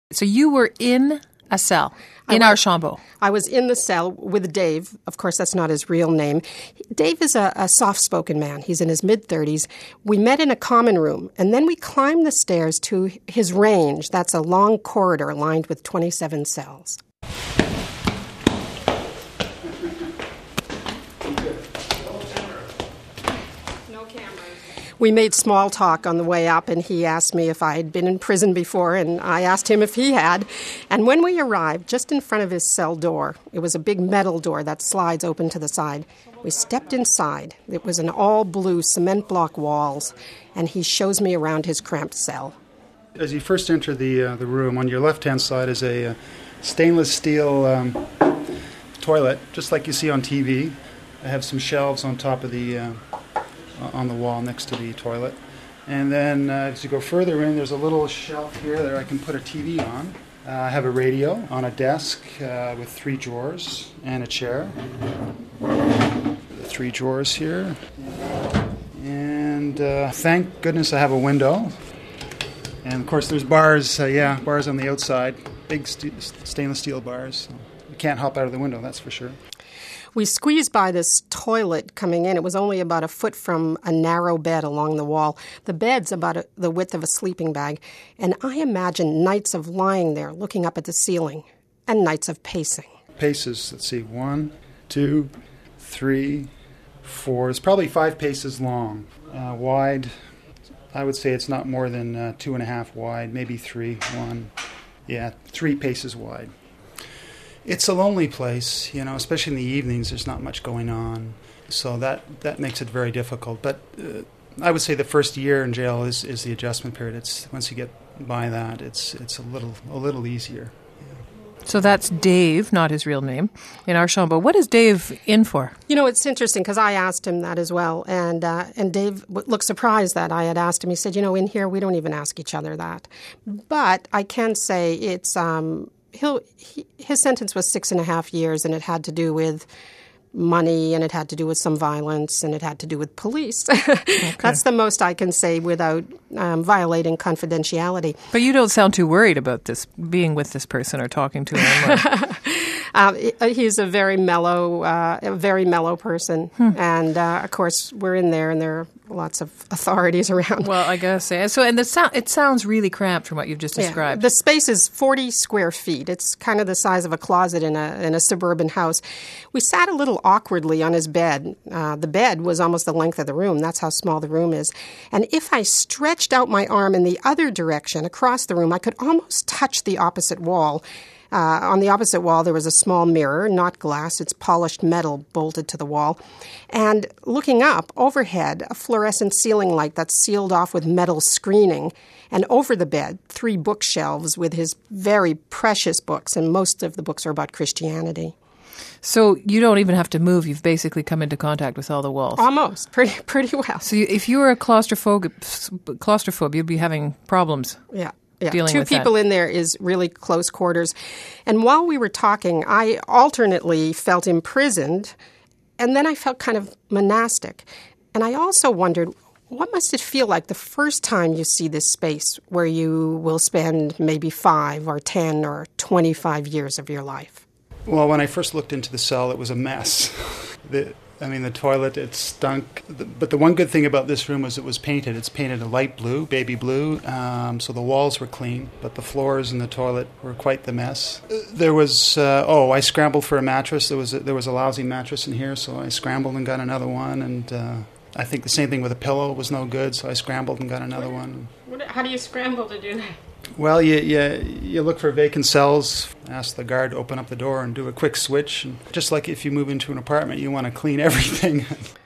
So you were in a cell in Archambault. I was in the cell with Dave. Of course, that's not his real name. Dave is a soft-spoken man. He's in his mid-30s. We met in a common room, and then we climbed the stairs to his range. That's a long corridor lined with 27 cells. We made small talk on the way up, and he asked me if I had been in prison before, and I asked him if he had. And when we arrived, just in front of his cell door, it was a big metal door that slides open to the side. We stepped inside. It was an all-blue cement block walls, and he shows me around his cramped cell. As you first enter the room, on your left-hand side is a stainless steel toilet, just like you see on TV. I have some shelves on top of on the wall next to the toilet. And then as you go further in, there's a little shelf here that I can put a TV on. I have a radio on a desk with 3 drawers and a chair. 3 drawers here. And thank goodness I have a window. And of course there's bars, bars on the outside, big stainless steel bars. You can't hop out of the window, that's for sure. We squeezed by this toilet coming in. It was only about a foot from a narrow bed along the wall. The bed's about the width of a sleeping bag. And I imagine nights of lying there looking up at the ceiling and nights of pacing. Paces, let's see, 1, 2, 3, 4. It's probably 5 paces long. Wide, I would say it's not more than 2.5 wide, maybe 3. 3 paces wide. It's a lonely place, especially in the evenings. There's not much going on, so that makes it very difficult. But I would say the first year in jail is the adjustment period. It's once you get by that, it's a little easier. So that's Dave, not his real name, in Archambault. What is Dave in for? It's interesting because I asked him that as well, and Dave looked surprised that I had asked him. He said, in here we don't even ask each other that. But I can say it's his sentence was 6.5 years, and it had to do with money, and it had to do with some violence, and it had to do with police. Okay. That's the most I can say without violating confidentiality. But you don't sound too worried about this, being with this person or talking to him. He's a very mellow person, and of course we're in there, and there are lots of authorities around. Well, I gotta say, so and it sounds really cramped from what you've just described. The space is 40 square feet. It's kind of the size of a closet in a suburban house. We sat a little awkwardly on his bed. The bed was almost the length of the room. That's how small the room is. And if I stretched out my arm in the other direction across the room, I could almost touch the opposite wall. On the opposite wall, there was a small mirror, not glass. It's polished metal bolted to the wall. And looking up, overhead, a fluorescent ceiling light that's sealed off with metal screening. And over the bed, 3 bookshelves with his very precious books, and most of the books are about Christianity. So you don't even have to move. You've basically come into contact with all the walls. Almost. Pretty well. So if you were a claustrophobe, you'd be having problems. Yeah. 2 people in there is really close quarters. And while we were talking, I alternately felt imprisoned, and then I felt kind of monastic. And I also wondered, what must it feel like the first time you see this space where you will spend maybe 5 or 10 or 25 years of your life? Well, when I first looked into the cell, it was a mess. The toilet, it stunk. But the one good thing about this room was it was painted. It's painted a light blue, baby blue, so the walls were clean, but the floors in the toilet were quite the mess. There was, I scrambled for a mattress. There was a lousy mattress in here, so I scrambled and got another one, and I think the same thing with a pillow was no good, so I scrambled and got another one. How do you scramble to do that? Well, you look for vacant cells, ask the guard to open up the door and do a quick switch. And just like if you move into an apartment, you want to clean everything.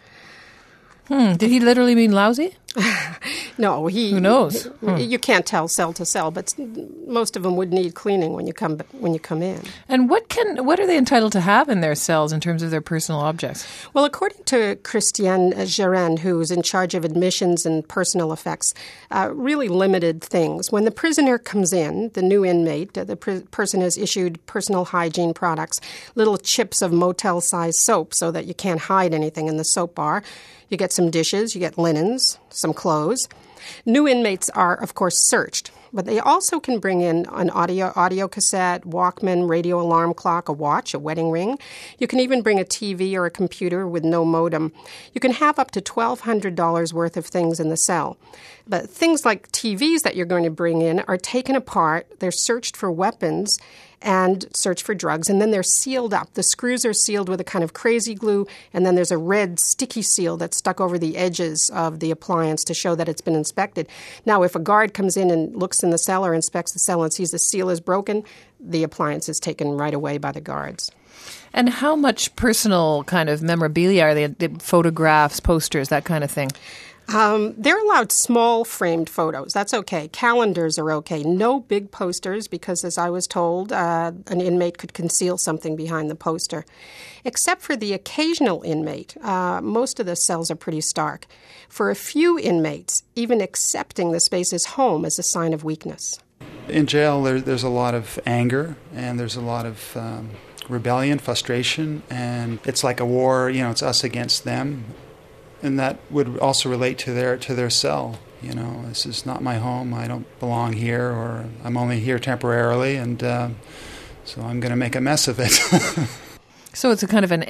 Did he literally mean lousy? No, Who knows? You can't tell cell to cell, but most of them would need cleaning when you come in. And what are they entitled to have in their cells in terms of their personal objects? Well, according to Christiane Gérin, who's in charge of admissions and personal effects, really limited things. When the prisoner comes in, the new inmate, the person is issued personal hygiene products, little chips of motel-sized soap so that you can't hide anything in the soap bar. You get some dishes, you get linens, some clothes. New inmates are, of course, searched. But they also can bring in an audio cassette, Walkman, radio alarm clock, a watch, a wedding ring. You can even bring a TV or a computer with no modem. You can have up to $1,200 worth of things in the cell. But things like TVs that you're going to bring in are taken apart, they're searched for weapons, and search for drugs, and then they're sealed up. The screws are sealed with a kind of crazy glue, and then there's a red sticky seal that's stuck over the edges of the appliance to show that it's been inspected. Now, if a guard comes in and looks in the cell or inspects the cell and sees the seal is broken, the appliance is taken right away by the guards. And how much personal kind of memorabilia are they? Photographs, posters, that kind of thing? They're allowed small framed photos. That's okay. Calendars are okay. No big posters because, as I was told, an inmate could conceal something behind the poster. Except for the occasional inmate, most of the cells are pretty stark. For a few inmates, even accepting the space as home is a sign of weakness. In jail, there's a lot of anger and there's a lot of rebellion, frustration, and it's like a war. It's us against them. And that would also relate to their cell. This is not my home. I don't belong here, or I'm only here temporarily, and so I'm going to make a mess of it. So it's a kind of an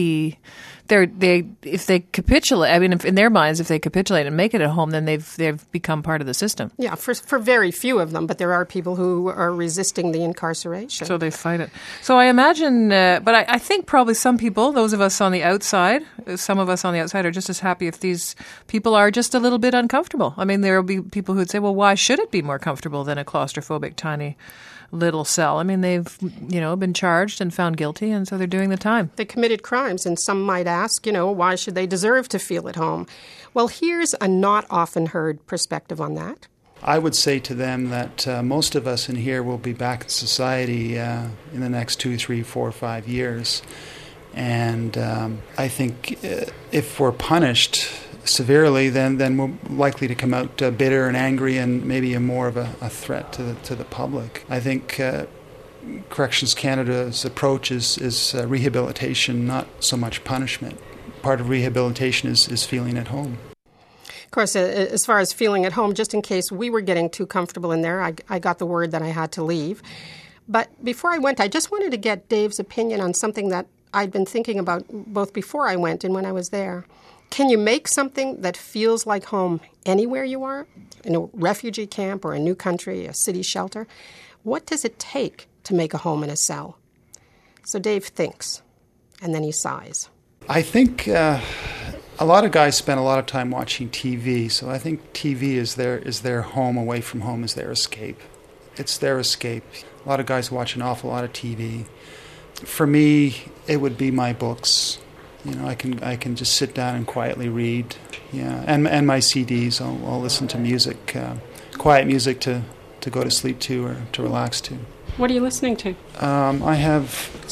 if they capitulate, I mean, in their minds, if they capitulate and make it at home, then they've become part of the system. Yeah, for very few of them, but there are people who are resisting the incarceration. So they fight it. So I imagine, but I think probably some people, those of us on the outside, some of us on the outside are just as happy if these people are just a little bit uncomfortable. I mean, there will be people who would say, well, why should it be more comfortable than a claustrophobic, tiny little cell? I mean, they've, been charged and found guilty, and so they're doing the time. They committed crimes, and some might ask, why should they deserve to feel at home? Well, here's a not often heard perspective on that. I would say to them that most of us in here will be back in society in the next 2, 3, 4, 5 years. And I think if we're punished severely, then we're likely to come out bitter and angry and maybe more of a threat to the public. I think Corrections Canada's approach is rehabilitation, not so much punishment. Part of rehabilitation is feeling at home. Of course, as far as feeling at home, just in case we were getting too comfortable in there, I got the word that I had to leave. But before I went, I just wanted to get Dave's opinion on something that I'd been thinking about both before I went and when I was there. Can you make something that feels like home anywhere you are? In a refugee camp or a new country, a city shelter? What does it take to make a home in a cell? So Dave thinks, and then he sighs. I think a lot of guys spend a lot of time watching TV, so I think TV is their home. Away from home is their escape. It's their escape. A lot of guys watch an awful lot of TV. For me, it would be my books. I can just sit down and quietly read. Yeah, and my CDs. I'll listen to music, quiet music to go to sleep to or to relax to. What are you listening to? I have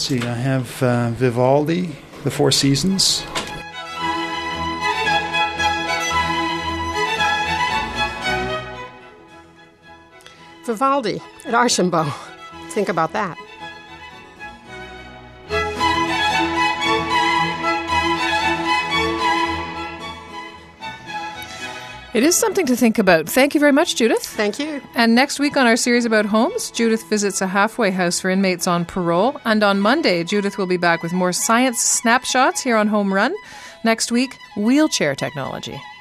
Vivaldi, The Four Seasons. Vivaldi at Archambault. Think about that. It is something to think about. Thank you very much, Judith. Thank you. And next week on our series about homes, Judith visits a halfway house for inmates on parole. And on Monday, Judith will be back with more science snapshots here on Home Run. Next week, wheelchair technology.